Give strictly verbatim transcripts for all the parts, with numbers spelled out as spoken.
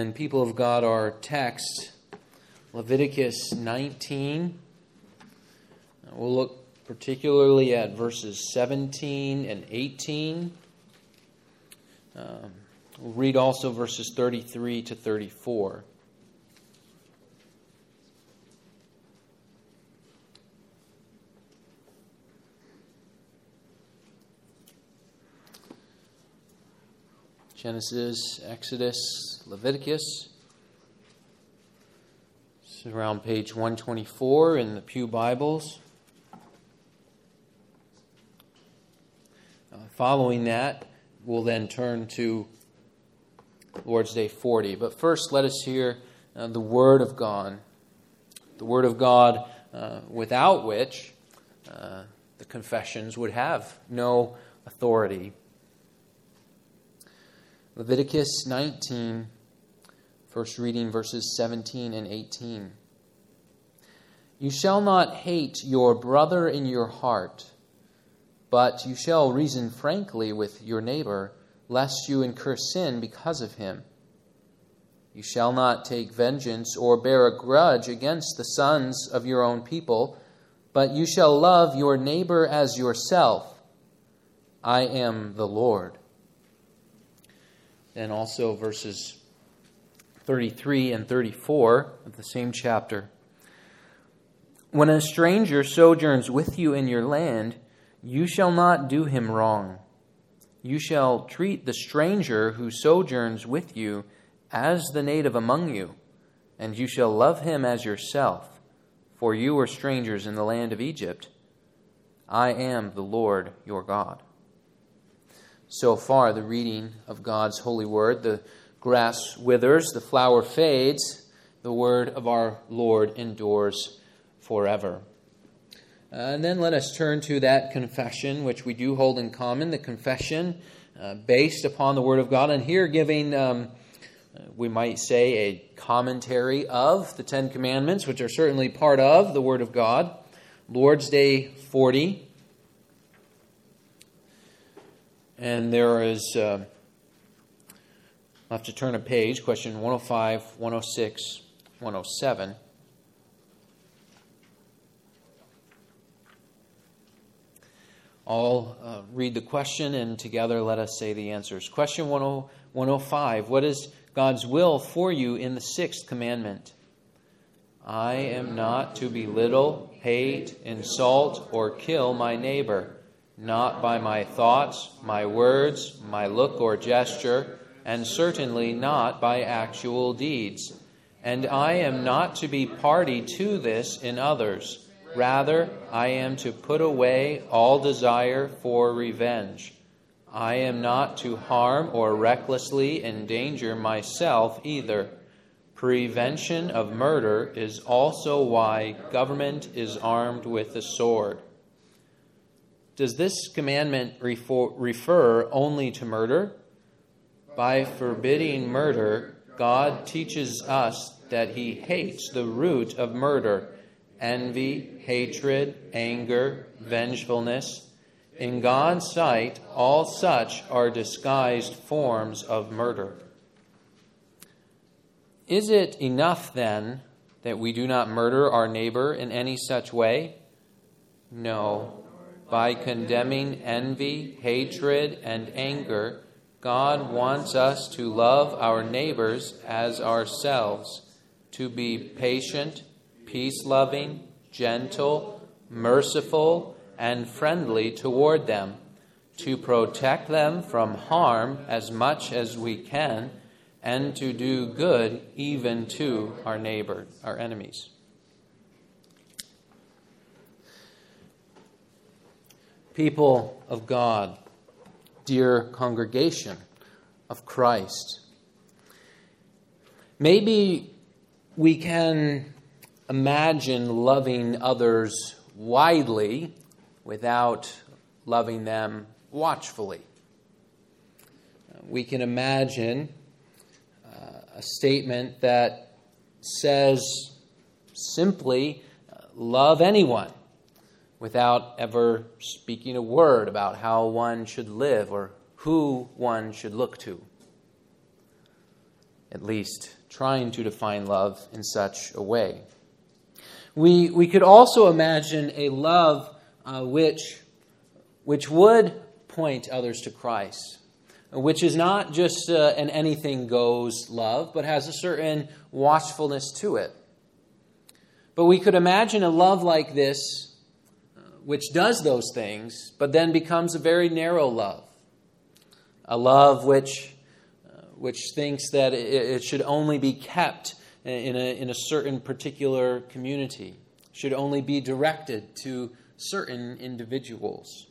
And people of God, our text, Leviticus nineteen. We'll look particularly at verses seventeen and eighteen. Um, we'll read also verses thirty-three to thirty-four. Genesis, Exodus, Leviticus. It's around page one twenty-four in the Pew Bibles. Uh, following that, we'll then turn to Lord's Day forty. But first, let us hear uh, the Word of God. The Word of God, uh, without which uh, the confessions would have no authority. Leviticus nineteen, first reading verses seventeen and eighteen. You shall not hate your brother in your heart, but you shall reason frankly with your neighbor, lest you incur sin because of him. You shall not take vengeance or bear a grudge against the sons of your own people, but you shall love your neighbor as yourself. I am the Lord. And also verses thirty-three and thirty-four of the same chapter. When a stranger sojourns with you in your land, you shall not do him wrong. You shall treat the stranger who sojourns with you as the native among you, and you shall love him as yourself, for you were strangers in the land of Egypt. I am the Lord your God. So far, the reading of God's holy word. The grass withers, the flower fades, the word of our Lord endures forever. Uh, and then let us turn to that confession, which we do hold in common, the confession uh, based upon the word of God. And here giving, um, we might say, a commentary of the Ten Commandments, which are certainly part of the word of God. Lord's Day forty. And there is, uh, I'll have to turn a page, question one oh five, one oh six, one oh seven. I'll uh, read the question, and together let us say the answers. Question one oh five, what is God's will for you in the sixth commandment? I am not to belittle, hate, insult, or kill my neighbor, not by my thoughts, my words, my look or gesture, and certainly not by actual deeds. And I am not to be party to this in others. Rather, I am to put away all desire for revenge. I am not to harm or recklessly endanger myself either. Prevention of murder is also why government is armed with the sword. Does this commandment refer, refer only to murder? By forbidding murder, God teaches us that he hates the root of murder, envy, hatred, anger, vengefulness. In God's sight, all such are disguised forms of murder. Is it enough, then, that we do not murder our neighbor in any such way? No. By condemning envy, hatred, and anger, God wants us to love our neighbors as ourselves, to be patient, peace-loving, gentle, merciful, and friendly toward them, to protect them from harm as much as we can, and to do good even to our neighbor, our enemies. People of God, dear congregation of Christ, maybe we can imagine loving others widely without loving them watchfully. We can imagine uh, a statement that says simply, love anyone, without ever speaking a word about how one should live or who one should look to. At least trying to define love in such a way. We we could also imagine a love uh, which which would point others to Christ, which is not just uh, an anything goes love, but has a certain watchfulness to it. But we could imagine a love like this, uh, which does those things, but then becomes a very narrow love, a love which uh, which thinks that it, it should only be kept in a in a certain particular community, should only be directed to certain individuals.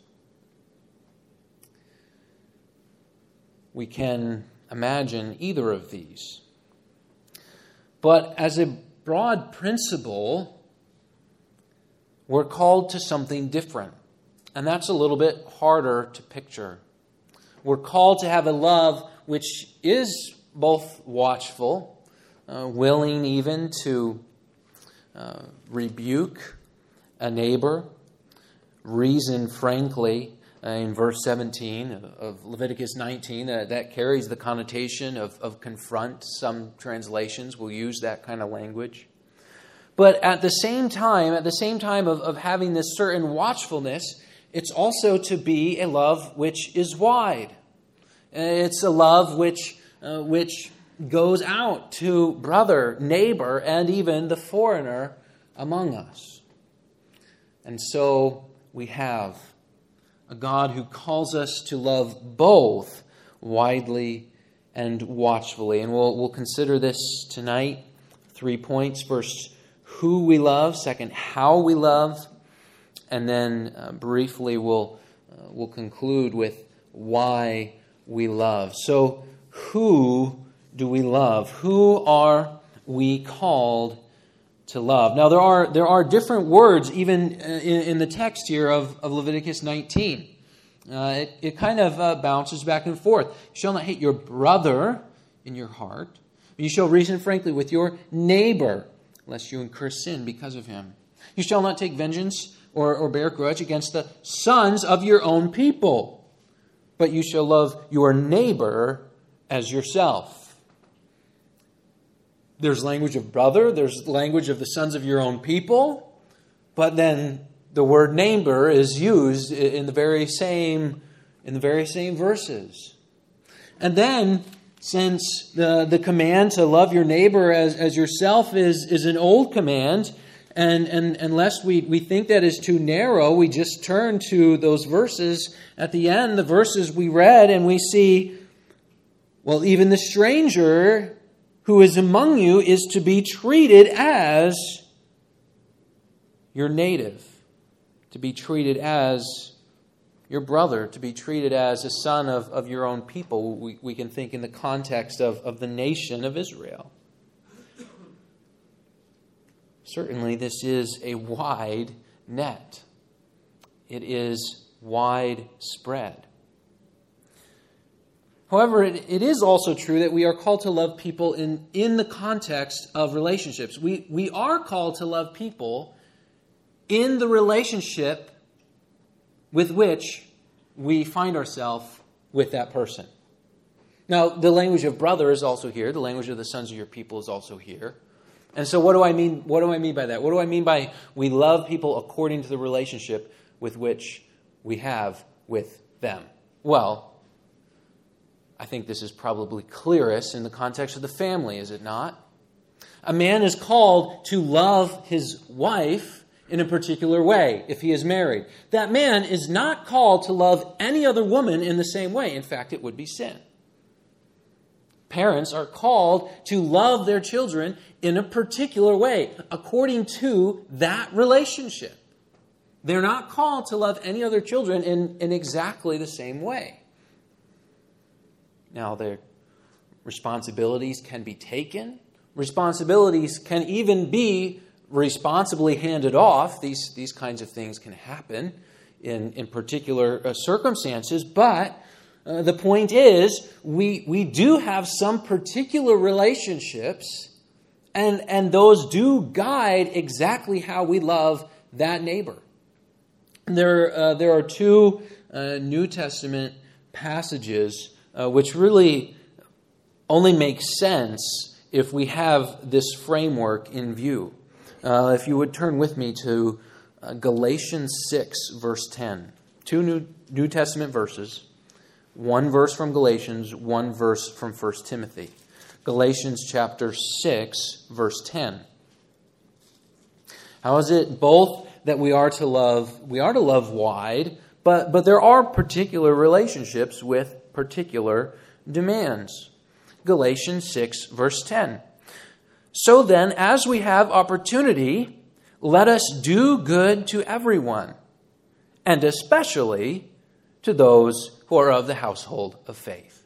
We can imagine either of these. But as a broad principle, we're called to something different. And that's a little bit harder to picture. We're called to have a love which is both watchful, uh, willing even to uh, rebuke a neighbor, reason frankly. Uh, in verse seventeen of Leviticus nineteen, uh, that carries the connotation of, of confront. Some translations will use that kind of language. But at the same time, at the same time of, of having this certain watchfulness, it's also to be a love which is wide. It's a love which uh, which goes out to brother, neighbor, and even the foreigner among us. And so we have a God who calls us to love both widely and watchfully. And we'll, we'll consider this tonight. Three points. First, who we love. Second, how we love. And then uh, briefly we'll, uh, we'll conclude with why we love. So, who do we love? Who are we called to love? Now, there are there are different words even in, in the text here of, of Leviticus nineteen. Uh, it, it kind of uh, bounces back and forth. You shall not hate your brother in your heart. You shall reason frankly with your neighbor, lest you incur sin because of him. You shall not take vengeance or, or bear grudge against the sons of your own people, but you shall love your neighbor as yourself. There's language of brother, there's language of the sons of your own people, but then the word neighbor is used in the very same in the very same verses. And then, since the, the command to love your neighbor as, as yourself is, is an old command, and, and unless we, we think that is too narrow, we just turn to those verses at the end, the verses we read, and we see, well, even the stranger who is among you is to be treated as your native, to be treated as your brother, to be treated as a son of, of your own people. We, we can think in the context of, of the nation of Israel. Certainly, this is a wide net. It is widespread. However, it, it is also true that we are called to love people in, in the context of relationships. We, we are called to love people in the relationship with which we find ourselves with that person. Now, the language of brother is also here. The language of the sons of your people is also here. And so what do I mean? What do I mean by that? What do I mean by we love people according to the relationship with which we have with them? Well, I think this is probably clearest in the context of the family, is it not? A man is called to love his wife in a particular way if he is married. That man is not called to love any other woman in the same way. In fact, it would be sin. Parents are called to love their children in a particular way according to that relationship. They're not called to love any other children in, in exactly the same way. Now, their responsibilities can be taken. Responsibilities can even be responsibly handed off. These, these kinds of things can happen in, in particular uh, circumstances. But uh, the point is, we, we do have some particular relationships, and, and those do guide exactly how we love that neighbor. There, uh, there are two uh, New Testament passages Uh, which really only makes sense if we have this framework in view. Uh, if you would turn with me to uh, Galatians six, verse ten. Two New, New Testament verses. One verse from Galatians, one verse from First Timothy. Galatians chapter six, verse ten. How is it both that we are to love, we are to love wide, but, but there are particular relationships with particular demands. Galatians six, verse ten. So then, as we have opportunity, let us do good to everyone, and especially to those who are of the household of faith.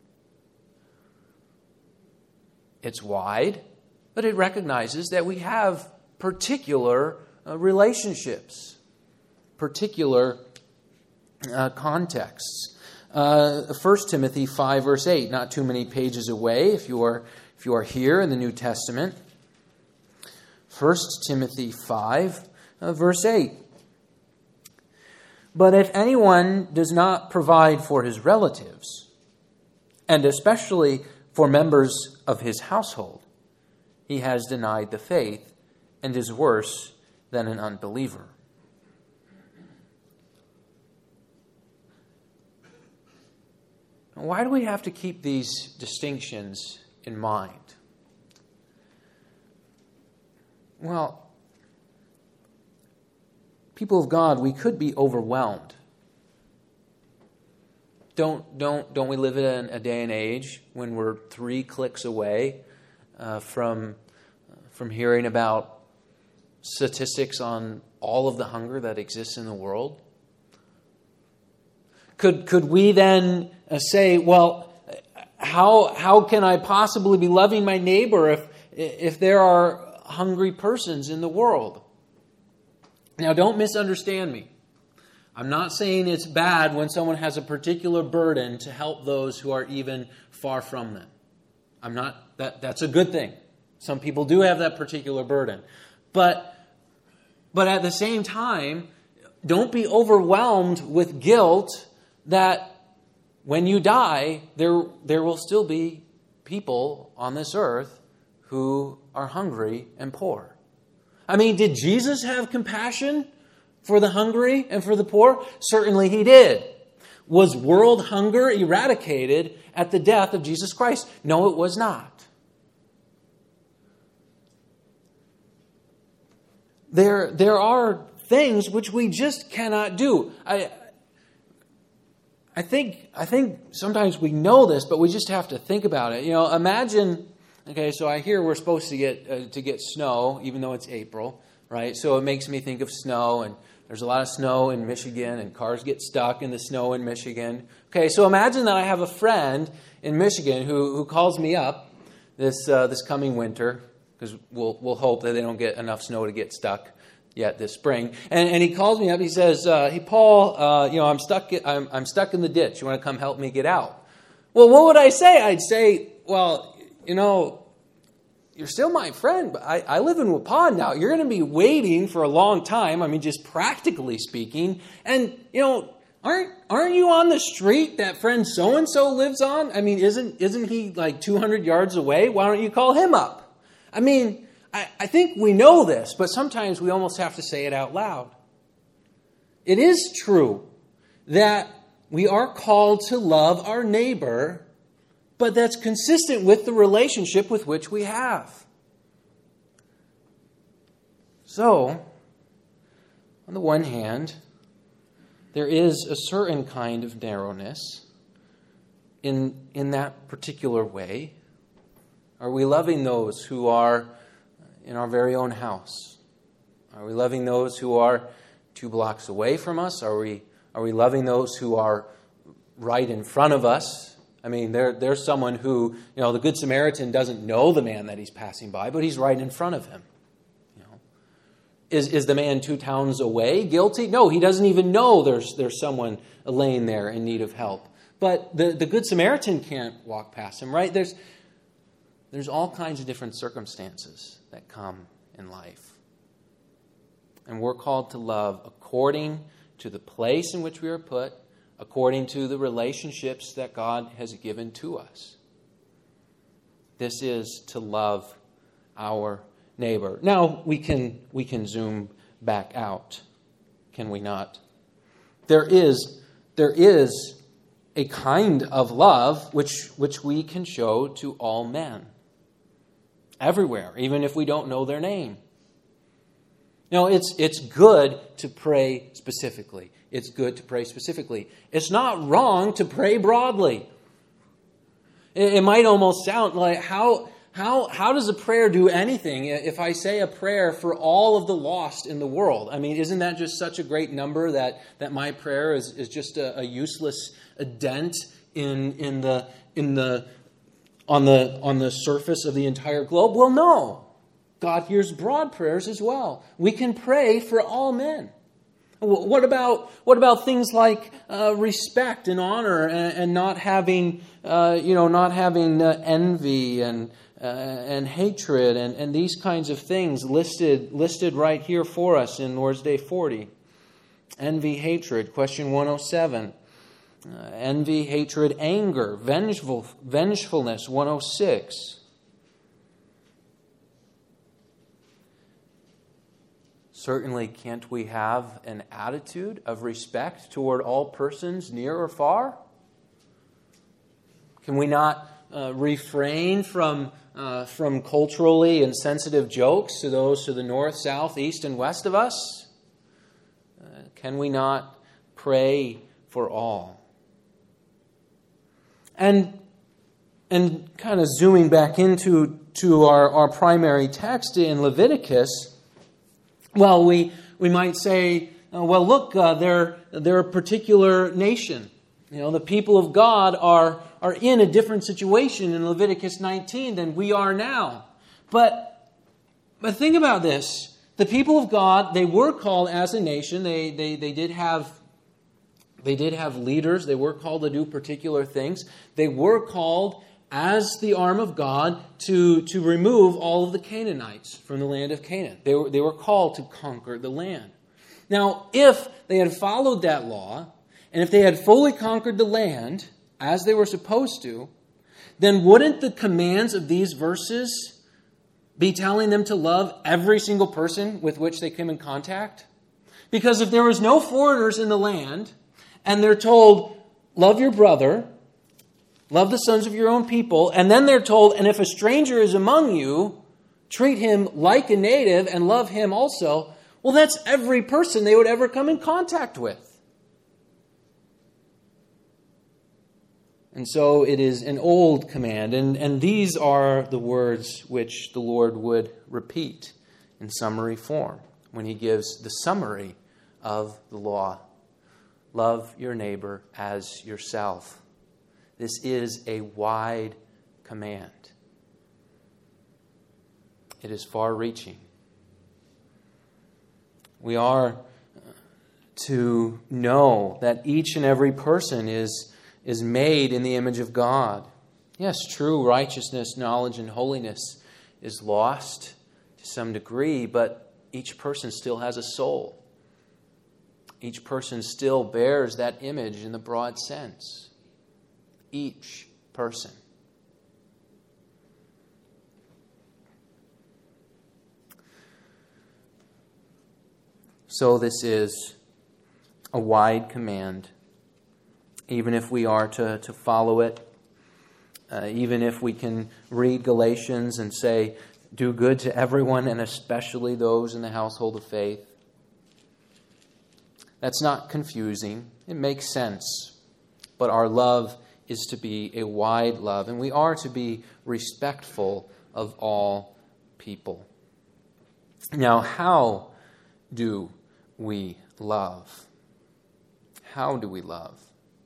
It's wide, but it recognizes that we have particular uh, relationships, particular uh, contexts. Uh, First Timothy five, verse eight, not too many pages away if you are if you are here in the New Testament. First Timothy five, uh, verse eight. But if anyone does not provide for his relatives, and especially for members of his household, he has denied the faith and is worse than an unbeliever. Why do we have to keep these distinctions in mind? Well, people of God, we could be overwhelmed. Don't don't don't we live in a day and age when we're three clicks away uh, from from hearing about statistics on all of the hunger that exists in the world? Could could we then uh, say, well, how how can I possibly be loving my neighbor if if there are hungry persons in the world? Now, don't misunderstand me. I'm not saying it's bad when someone has a particular burden to help those who are even far from them. I'm not that that's a good thing. Some people do have that particular burden. But but at the same time, don't be overwhelmed with guilt that when you die, there there will still be people on this earth who are hungry and poor. I mean, did Jesus have compassion for the hungry and for the poor? Certainly he did. Was world hunger eradicated at the death of Jesus Christ? No, it was not. There, there are things which we just cannot do. I, I think, I think sometimes we know this, but we just have to think about it. You know, imagine. Okay, so I hear we're supposed to get uh, to get snow, even though it's April, right? So it makes me think of snow, and there's a lot of snow in Michigan, and cars get stuck in the snow in Michigan. Okay, so imagine that I have a friend in Michigan who who calls me up this uh, this coming winter, because we'll we'll hope that they don't get enough snow to get stuck yet this spring. And and he calls me up. He says, uh, "Hey Paul, uh, you know I'm stuck. I'm I'm stuck in the ditch. You want to come help me get out?" Well, what would I say? I'd say, well, you know, you're still my friend, but I, I live in Waupun now. You're going to be waiting for a long time. I mean, just practically speaking. And, you know, aren't aren't you on the street that friend so-and-so lives on? I mean, isn't isn't he like two hundred yards away? Why don't you call him up? I mean, I, I think we know this, but sometimes we almost have to say it out loud. It is true that we are called to love our neighbor, but that's consistent with the relationship with which we have. So, on the one hand, there is a certain kind of narrowness in, in that particular way. Are we loving those who are in our very own house? Are we loving those who are two blocks away from us? Are we, are we loving those who are right in front of us? I mean, there, there's someone who, you know, the Good Samaritan doesn't know the man that he's passing by, but he's right in front of him. You know, is is the man two towns away guilty? No, he doesn't even know there's there's someone laying there in need of help. But the, the Good Samaritan can't walk past him, right? There's there's all kinds of different circumstances that come in life. And we're called to love according to the place in which we are put, according to the relationships that God has given to us. This is to love our neighbor. Now, we can we can zoom back out, can we not? There is there is a kind of love which which we can show to all men. Everywhere, even if we don't know their name. No, it's it's good to pray specifically. It's good to pray specifically. It's not wrong to pray broadly. It, it might almost sound like, how how how does a prayer do anything if I say a prayer for all of the lost in the world? I mean, isn't that just such a great number that, that my prayer is, is just a, a useless a dent in in the in the on the on the surface of the entire globe? Well, no. God hears broad prayers as well. We can pray for all men. What about what about things like uh, respect and honor, and, and not having uh, you know not having uh, envy and uh, and hatred and, and these kinds of things listed listed right here for us in Lord's Day forty. Envy, hatred, question one oh seven. Uh, envy, hatred, anger, vengeful vengefulness, one oh six. Certainly, can't we have an attitude of respect toward all persons, near or far? Can we not uh, refrain from uh, from culturally insensitive jokes to those to the north, south, east, and west of us? Uh, can we not pray for all? And and kind of zooming back into to our, our primary text in Leviticus. Well, we we might say, uh, well, look, uh, they're they're a particular nation. You know, the people of God are are in a different situation in Leviticus nineteen than we are now. But but think about this: the people of God, they were called as a nation. They they they did have they did have leaders. They were called to do particular things. They were called as the arm of God to, to remove all of the Canaanites from the land of Canaan. They were, they were called to conquer the land. Now, if they had followed that law, and if they had fully conquered the land, as they were supposed to, then wouldn't the commands of these verses be telling them to love every single person with which they came in contact? Because if there was no foreigners in the land, and they're told, love your brother, love the sons of your own people. And then they're told, and if a stranger is among you, treat him like a native and love him also. Well, that's every person they would ever come in contact with. And so it is an old command. And, and these are the words which the Lord would repeat in summary form when he gives the summary of the law. Love your neighbor as yourself. This is a wide command. It is far-reaching. We are to know that each and every person is, is made in the image of God. Yes, true righteousness, knowledge, and holiness is lost to some degree, but each person still has a soul. Each person still bears that image in the broad sense. Each person. So this is a wide command, even if we are to, to follow it, uh, even if we can read Galatians and say, do good to everyone and especially those in the household of faith. That's not confusing. It makes sense. But our love is to be a wide love, and we are to be respectful of all people. Now, how do we love? How do we love?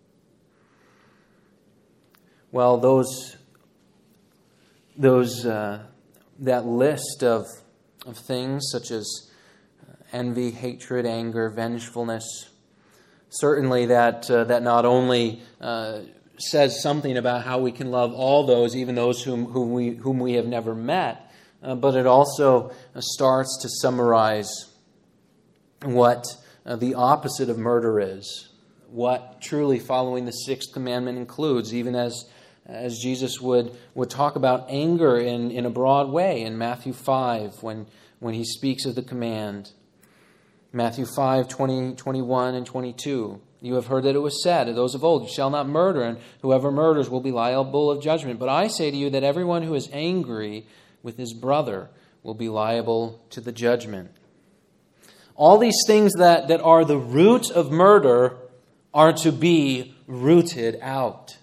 Well, those, those, uh, that list of of things such as envy, hatred, anger, vengefulness, certainly that uh, that not only uh, says something about how we can love all those, even those whom, whom we whom we have never met, uh, but it also starts to summarize what uh, the opposite of murder is, what truly following the sixth commandment includes, even as as Jesus would, would talk about anger in, in a broad way in Matthew five when, when he speaks of the command. Matthew five, twenty, twenty-one, and twenty-two. You have heard that it was said to those of old, you shall not murder, and whoever murders will be liable of judgment. But I say to you that everyone who is angry with his brother will be liable to the judgment. All these things that, that are the root of murder are to be rooted out.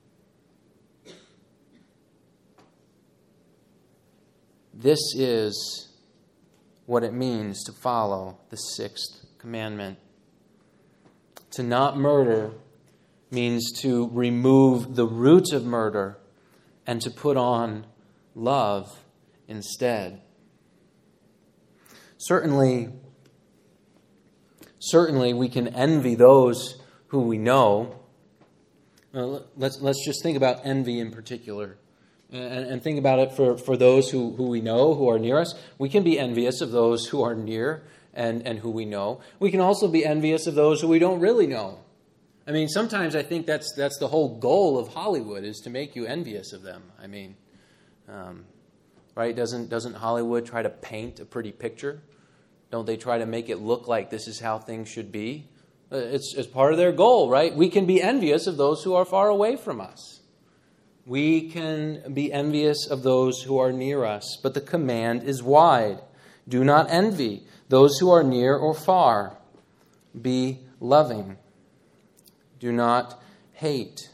This is what it means to follow the sixth commandment. To not murder means to remove the root of murder and to put on love instead. Certainly, certainly we can envy those who we know. Uh, let's, let's just think about envy in particular. And, and think about it for, for those who, who we know, who are near us. We can be envious of those who are near and, and who we know. We can also be envious of those who we don't really know. I mean, sometimes I think that's that's the whole goal of Hollywood, is to make you envious of them. I mean, um, right? Doesn't doesn't Hollywood try to paint a pretty picture? Don't they try to make it look like this is how things should be? It's, it's part of their goal, right? We can be envious of those who are far away from us. We can be envious of those who are near us, but the command is wide. Do not envy those who are near or far. Be loving. Do not hate.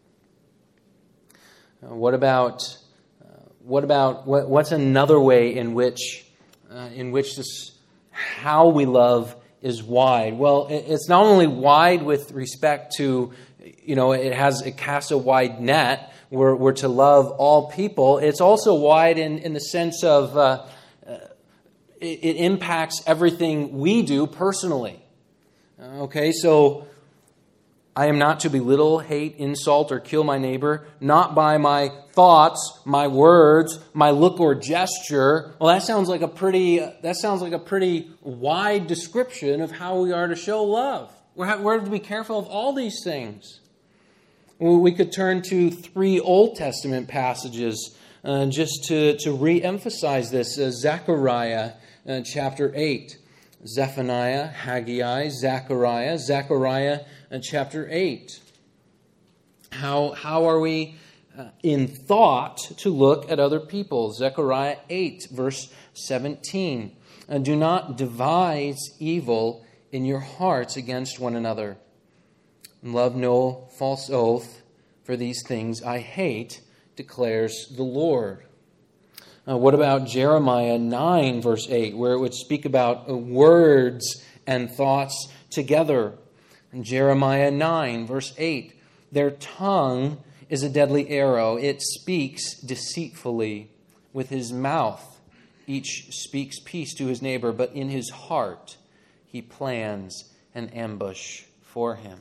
Uh, what about uh, what about what, what's another way in which uh, in which this how we love is wide? Well, it, it's not only wide with respect to, you know, it has it casts a wide net. We're, we're to love all people. It's also wide in, in the sense of uh, uh, it, it impacts everything we do personally. Okay, so I am not to belittle, hate, insult, or kill my neighbor, not by my thoughts, my words, my look or gesture. Well, that sounds like a pretty that sounds like a pretty wide description of how we are to show love. We're, we're to be careful of all these things. We could turn to three Old Testament passages uh, just to, to re-emphasize this. Uh, Zechariah uh, chapter eight. Zephaniah, Haggai, Zechariah, Zechariah uh, chapter eight. How, how are we uh, in thought to look at other people? Zechariah eight, verse seventeen. Uh, Do not devise evil in your hearts against one another. Love no false oath, for these things I hate, declares the Lord. Uh, what about Jeremiah nine, verse eight, where it would speak about uh, words and thoughts together? And Jeremiah nine, verse eight, their tongue is a deadly arrow. It speaks deceitfully. With his mouth, each speaks peace to his neighbor, but in his heart he plans an ambush for him.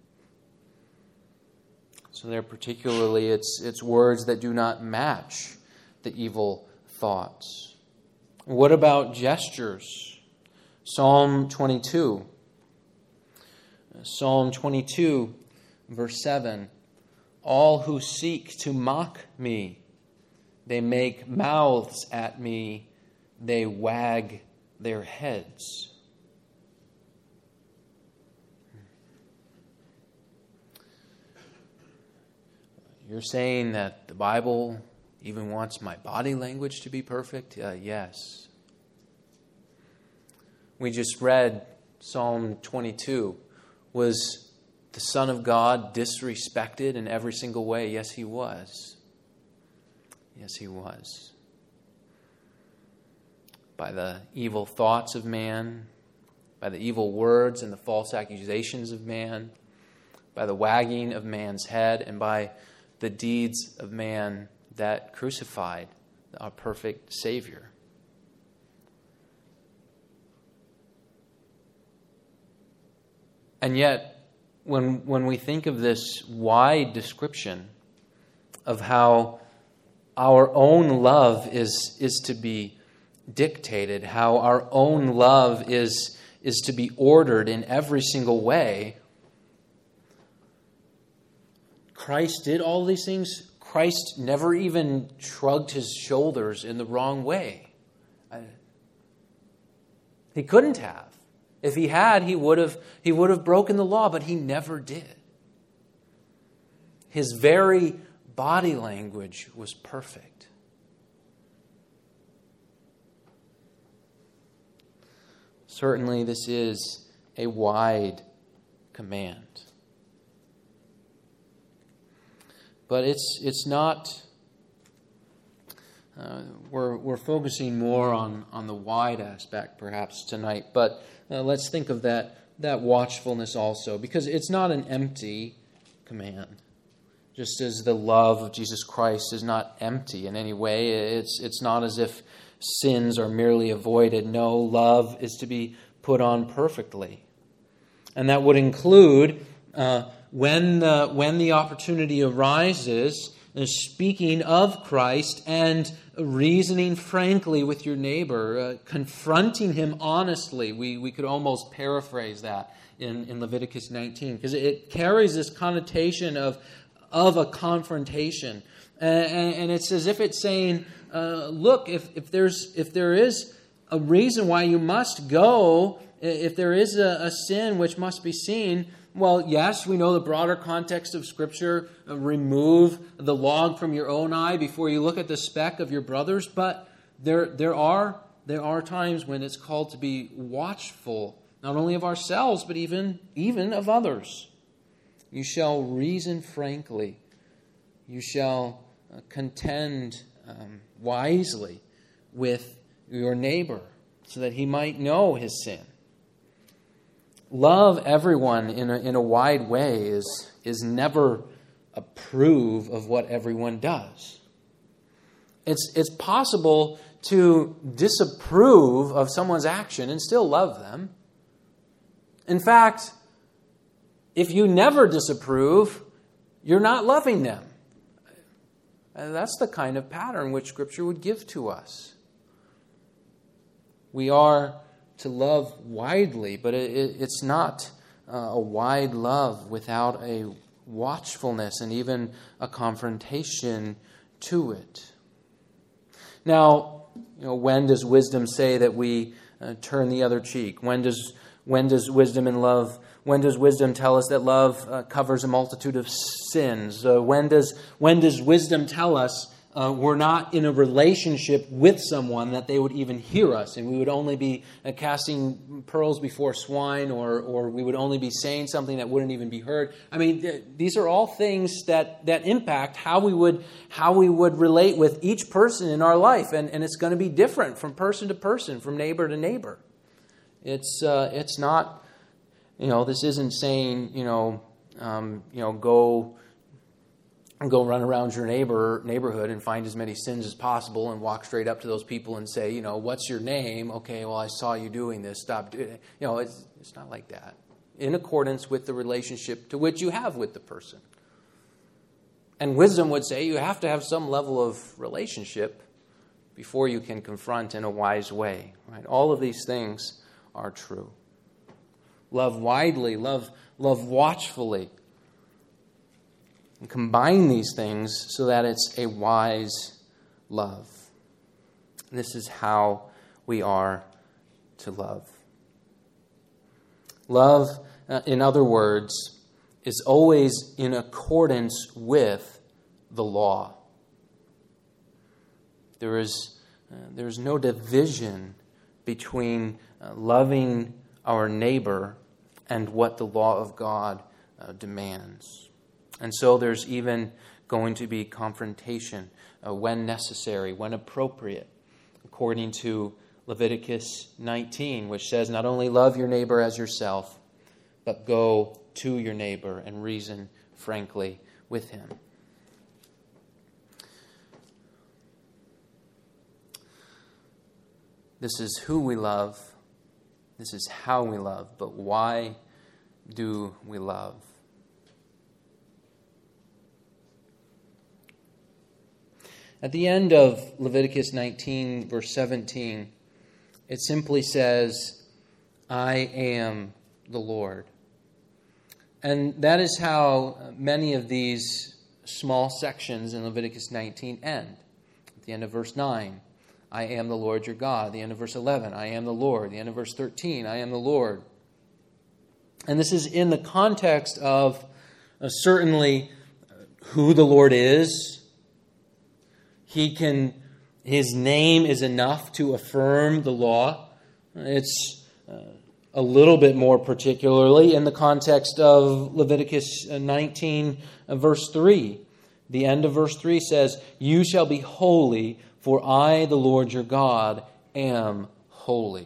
So there particularly, it's it's words that do not match the evil thoughts. What about gestures? Psalm twenty-two. Psalm twenty-two, verse seven. All who seek to mock me, they make mouths at me, they wag their heads. You're saying that the Bible even wants my body language to be perfect? Uh, yes. We just read Psalm twenty-two. Was the Son of God disrespected in every single way? Yes, he was. Yes, he was. By the evil thoughts of man, by the evil words and the false accusations of man, by the wagging of man's head, and by the deeds of man that crucified our perfect Savior. And yet, when when we think of this wide description of how our own love is is to be dictated, how our own love is is to be ordered in every single way, Christ did all these things Christ never even shrugged his shoulders in the wrong way. He couldn't have. If he had, he would have, he would have broken the law, but he never did. His very body language was perfect. Certainly, this is a wide command. But it's it's not, uh, we're, we're focusing more on, on the wide aspect perhaps tonight, but uh, let's think of that, that watchfulness also, because it's not an empty command. Just as the love of Jesus Christ is not empty in any way, it's it's not as if sins are merely avoided. No, love is to be put on perfectly. And that would include uh, when, the, when the opportunity arises, uh, speaking of Christ and reasoning frankly with your neighbor, uh, confronting him honestly. We, we could almost paraphrase that in, in Leviticus nineteen, because it, it carries this connotation of, of a confrontation. And, and it's as if it's saying, uh, look, if, if there's if there is a reason why you must go, if there is a, a sin which must be seen, well, yes, we know the broader context of Scripture. Uh, remove the log from your own eye before you look at the speck of your brother's. But there, there are there are times when it's called to be watchful, not only of ourselves, but even even of others. You shall reason frankly. You shall uh, contend um, wisely with your neighbor, so that he might know his sin. Love everyone in a, in a wide way is, is never approve of what everyone does. It's, it's possible to disapprove of someone's action and still love them. In fact, if you never disapprove, you're not loving them. And that's the kind of pattern which Scripture would give to us. We are to love widely, but it, it, it's not uh, a wide love without a watchfulness and even a confrontation to it. Now, you know, when does wisdom say that we uh, turn the other cheek? When does when does wisdom and love? When does wisdom tell us that love uh, covers a multitude of sins? Uh, when does when does wisdom tell us uh, we're not in a relationship with someone that they would even hear us, and we would only be uh, casting pearls before swine, or or we would only be saying something that wouldn't even be heard? I mean, th- these are all things that, that impact how we would how we would relate with each person in our life, and, and it's going to be different from person to person, from neighbor to neighbor. It's uh, it's not. You know, this isn't saying, you know, um, you know, go go run around your neighbor neighborhood and find as many sins as possible and walk straight up to those people and say, you know, what's your name? Okay, well, I saw you doing this. Stop doing it. You know, it's it's not like that. In accordance with the relationship to which you have with the person. And wisdom would say you have to have some level of relationship before you can confront in a wise way. Right? All of these things are true. Love widely, love, love watchfully. And combine these things so that it's a wise love. This is how we are to love. Love, uh, in other words, is always in accordance with the law. There is, uh, there is no division between uh, loving our neighbor and what the law of God uh, demands. And so there's even going to be confrontation uh, when necessary, when appropriate, according to Leviticus nineteen, which says not only love your neighbor as yourself, but go to your neighbor and reason frankly with him. This is who we love. This is how we love, but why do we love? At the end of Leviticus nineteen, verse seventeen, it simply says, I am the Lord. And that is how many of these small sections in Leviticus nineteen end. At the end of verse nine, I am the Lord your God. At the end of verse eleven, I am the Lord. At the end of verse thirteen, I am the Lord. And this is in the context of uh, certainly who the Lord is. He can, his name is enough to affirm the law. It's uh, a little bit more particularly in the context of Leviticus nineteen, uh, verse three. The end of verse three says, you shall be holy, for I, the Lord your God, am holy.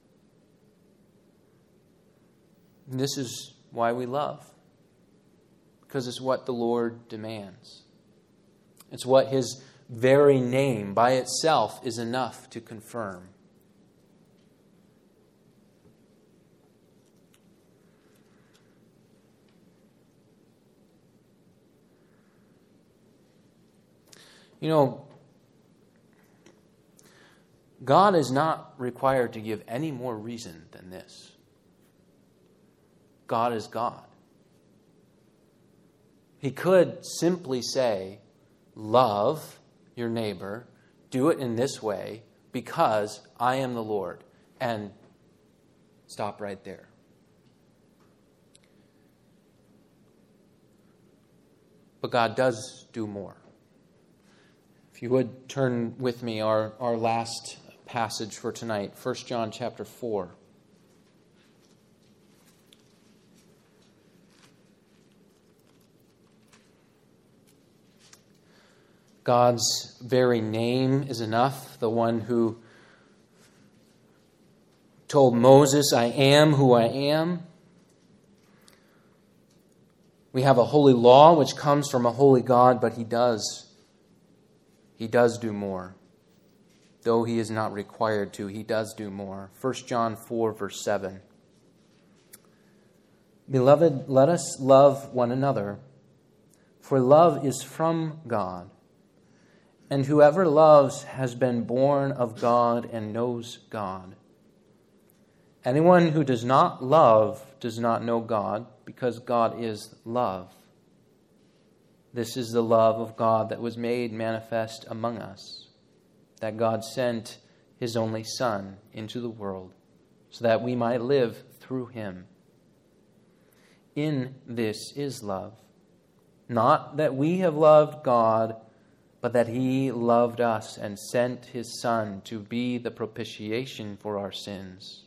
And this is why we love. Because it's what the Lord demands. It's what his very name by itself is enough to confirm. You know, God is not required to give any more reason than this. God is God. He could simply say, love your neighbor, do it in this way, because I am the Lord, and stop right there. But God does do more. If you would turn with me our, our last passage for tonight, First John chapter four. God's very name is enough. The one who told Moses, I am who I am. We have a holy law which comes from a holy God, but he does. He does do more. Though he is not required to, he does do more. First John four, verse seven. Beloved, let us love one another, for love is from God. And whoever loves has been born of God and knows God. Anyone who does not love does not know God, because God is love. This is the love of God that was made manifest among us, that God sent his only Son into the world, so that we might live through him. In this is love, not that we have loved God, but that he loved us and sent his Son to be the propitiation for our sins.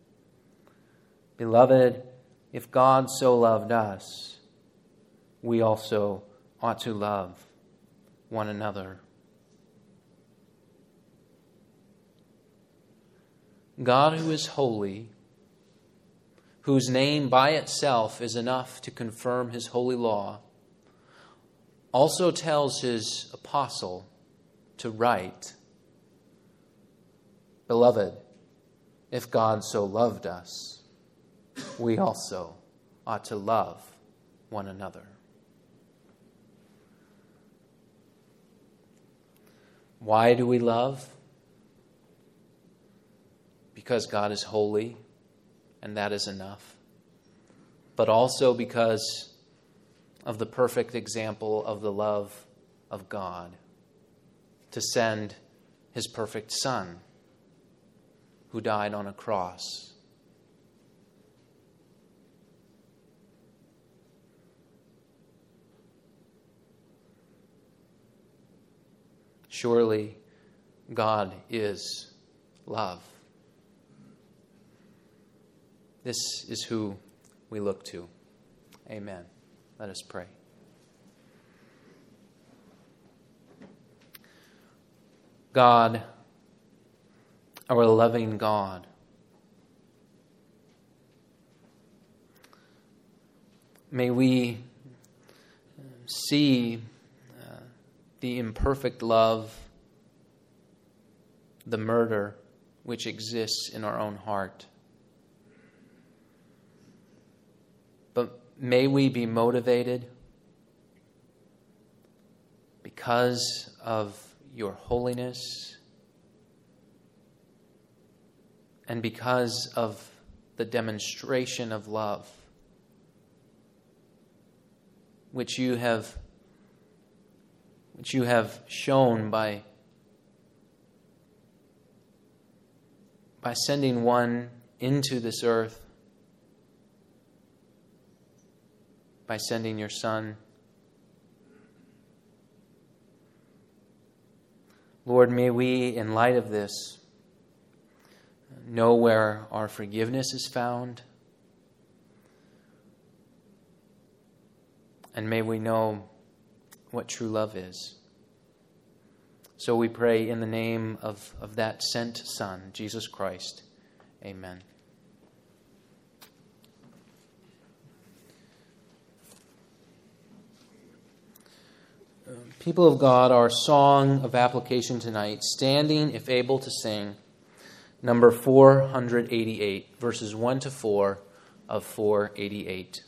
Beloved, if God so loved us, we also ought to love one another. God, who is holy, whose name by itself is enough to confirm his holy law, also tells his apostle to write, Beloved, if God so loved us, we also ought to love one another. Why do we love? Because God is holy, and that is enough. But also because of the perfect example of the love of God, to send his perfect Son, who died on a cross. Surely God is love. This is who we look to. Amen. Let us pray. God, our loving God, may we see uh, the imperfect love, the murder which exists in our own heart. But may we be motivated because of your holiness and because of the demonstration of love which you have which you have shown by, by sending one into this earth, by sending your Son. Lord, may we, in light of this, know where our forgiveness is found. And may we know what true love is. So we pray in the name of, of that sent Son, Jesus Christ. Amen. People of God, our song of application tonight, standing if able to sing, number four eighty-eight, verses one to four of four eighty-eight.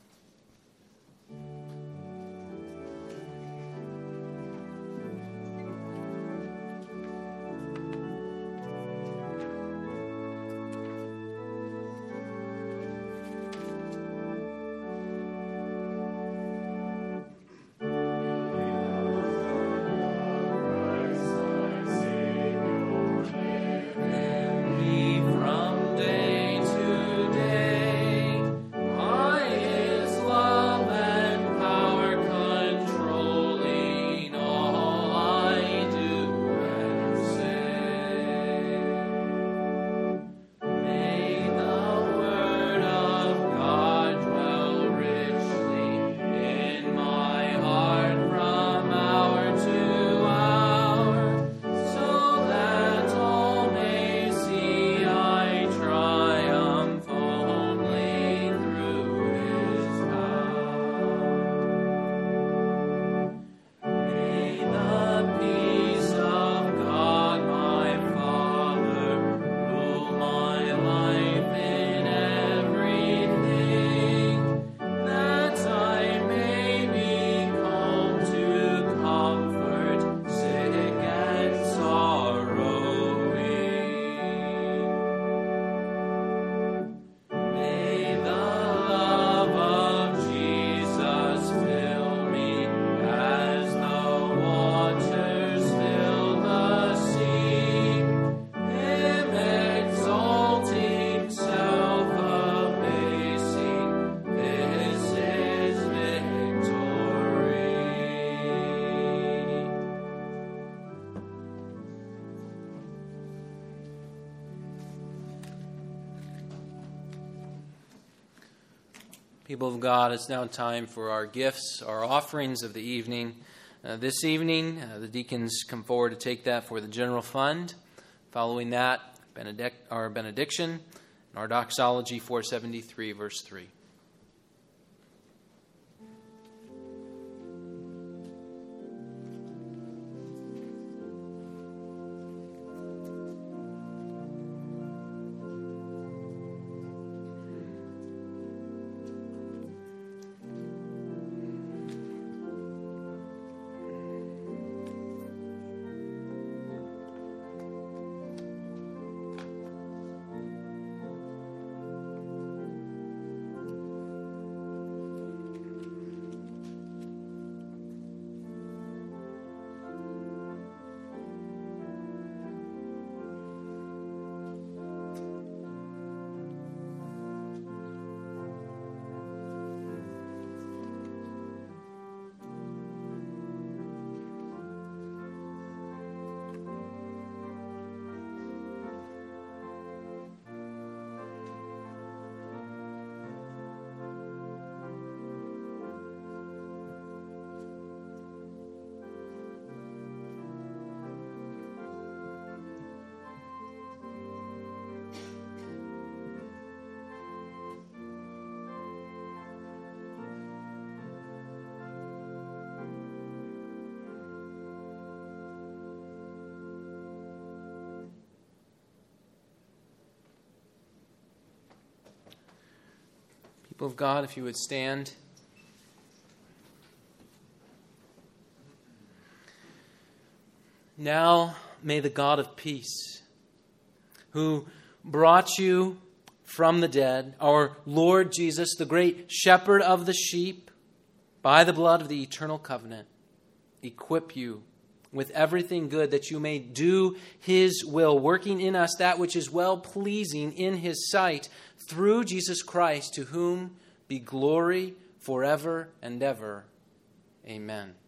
People of God, it's now time for our gifts, our offerings of the evening. Uh, this evening, uh, the deacons come forward to take that for the general fund. Following that, benedict, our benediction, and our doxology, four seventy-three, verse three. People of God, if you would stand. Now may the God of peace, who brought you from the dead, our Lord Jesus, the great shepherd of the sheep, by the blood of the eternal covenant, equip you with everything good, that you may do his will, working in us that which is well-pleasing in his sight, through Jesus Christ, to whom be glory forever and ever. Amen.